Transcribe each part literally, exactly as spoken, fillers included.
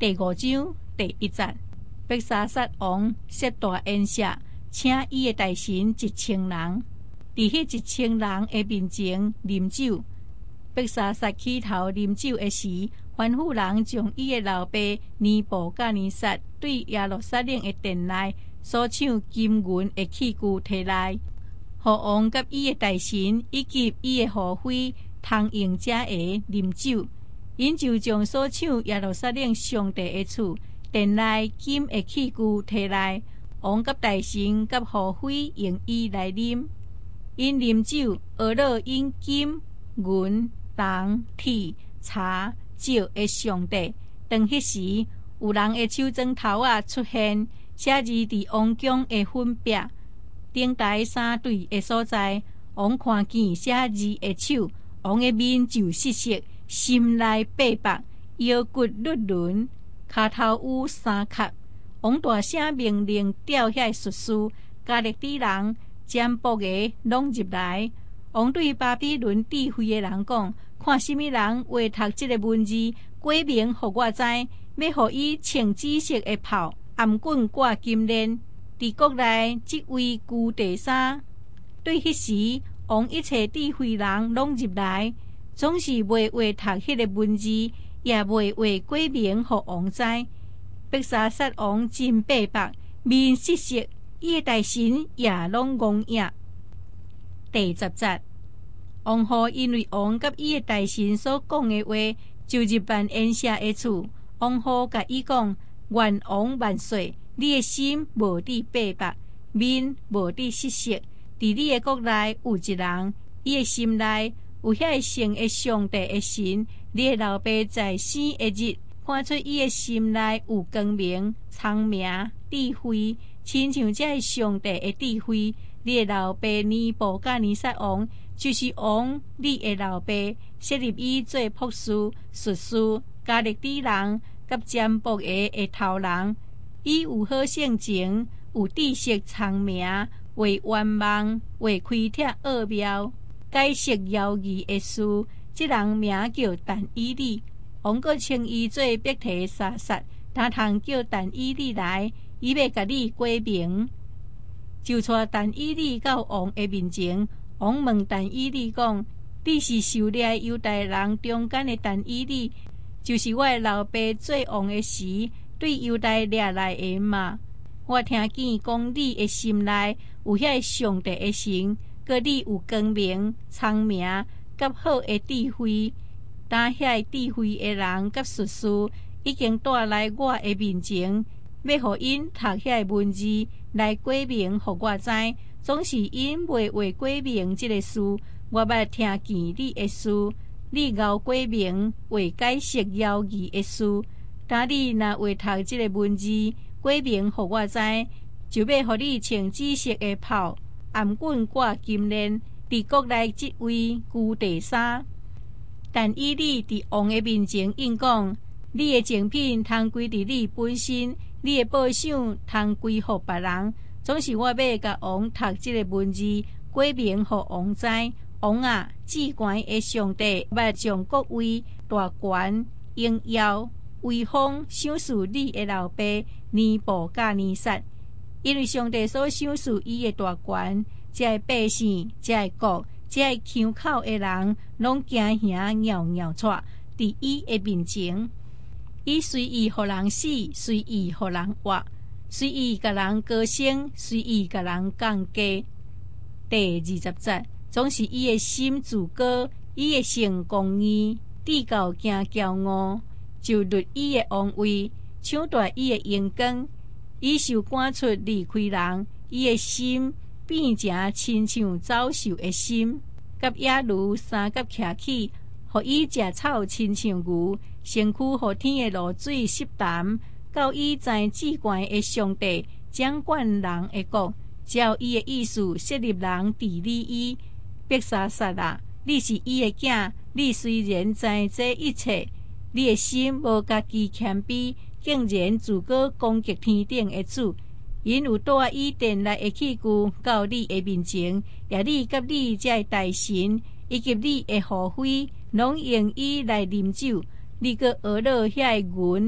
第五章第一节，伯沙撒王设大宴席，请伊的大臣一千人，伫迄一千人的面前啉酒。伯沙撒起头啉酒的时，吩咐人将伊的老爸尼布甲尼撒对耶路撒冷的殿内所抢金银的器具摕来，互王甲伊的大臣以及伊的后妃通用者下啉酒。因就将所抢耶路撒冷上帝的厝殿内金的器具摕来，王甲大臣甲后妃用伊来啉。因啉酒讹落因金银铜铁茶石的上帝。当迄时，有人的手指头啊出现，写字伫王宫的粉壁顶台三对的所在。王看见写字的手，王的面就失色，心内悲白，腰骨律轮，骹头有三磕。王大声命令调遐术士、加勒底人、占卜的拢入来。王对巴比伦智慧的人讲：看什么人画读这个文字，改名互我知，要互伊穿紫色的袍，颔棍挂金链。伫国内即位居第三。对迄时，王一切智慧人拢入来，总是未画读迄个文字，也未画改名互王知。伯沙撒王真悲白，面失色，伊的大臣也拢戆影。第十节，王后因为王甲伊的大臣所讲的话，就入办宴席的厝。王后甲伊讲：愿王万岁！你的心无伫悲白，面无伫失色。伫你的国内有一人，伊的心内有遐圣的上帝的神。你的老爸在生的日，看出伊的心内有光明、聪明、智慧，亲像这上帝的智慧。你的老爸尼布甲尼撒王，就是王你的老爸，设立伊做博士、术士、加勒底人甲占卜的的头人。伊有好性情，有知识聪明，会圆梦，会开拓奥妙，解释妖异的事。这人名叫但以理，王阁称伊做伯提沙撒。他通叫但以理来，伊要甲你改名。就带但以理到王的面前。王问但以理讲：你是狩猎犹大人中间的但以理，就是我的老爸做王的时，对犹大掠来的嘛？我听见讲你的心内有遐上帝的神，佮你有光明、聪明，甲好的智慧。当遐智慧的人甲术士已经带来我的面前，要互因读遐文字来改名，互我知。总是因未画改名这个事，我捌听见你的事。你熬改名为解释妖异的事。当你若画读这个文字，改名互我知，就要互你穿紫色的袍，颔棍挂金链。伫国内即位居第三。但以你伫王的面前应讲：你的精品通归伫你本身，你的报赏通归互别人。总是我要甲王读这个文字，改名互王知。王啊，至高的上帝捌将国位、大权、荣耀、威风赏赐你的老爸尼布甲尼撒，因为上帝所赏赐伊的大权，这个百姓、这个国、这个腔口的人，拢惊吓尿尿喘，伫伊的面前。伊随意互人死，随意互人活，随意甲人高升，随意甲人降低。第二十节，总是伊的心自高，伊的性公义，至高惊骄傲，就掠伊的王位，抢夺伊的荣光。伊受赶出离开人，伊的心变成亲像走兽的心，甲野驴三角徛起，互伊食草亲像牛，身躯互天的露水湿淡。到伊知至高的上帝掌管人的国，照伊的意思设立人治理伊。伯沙撒啊，你是伊的囝，你虽然知这一切，你的心无家己谦卑，竟然自个攻击天顶的主。因有带伊殿内的器具到你的面前，也你甲你这大臣以及你的后妃，拢用伊来啉酒。你阁学了遐银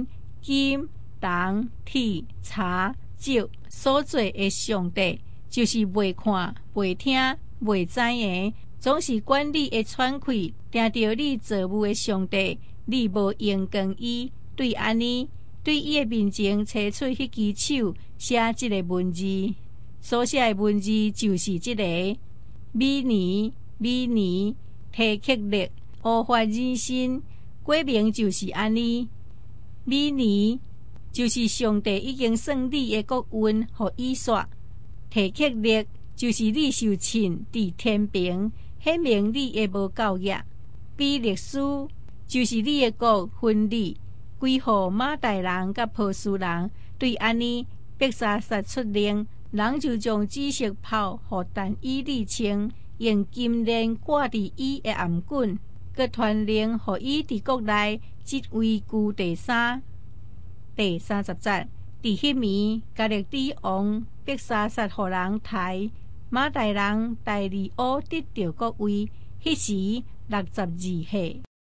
金、铜、铁、茶、石所做的上帝，就是未看、未听、未知的，总是管理的喘气，听到你造物的上帝，你无应光伊。对安尼，对伊的面前找出迄支手写即个文字，所写的文字就是即、這个米尼米尼提克勒乌法人生，过名就是安尼。米尼就是上帝已经算你的国运，互伊煞。提克勒就是你受亲伫天平，显明你的无教业。比利斯就是你的国分立。归互马代人甲波斯人，对安尼伯沙撒出令，人就将紫色袍互但以理穿，用金链挂伫伊的颔棍，佮传令互伊伫国内即位居第三。第三十节，伫迄暝，加勒底王伯沙撒互人抬，马代人代利乌得着国位，迄时六十二岁。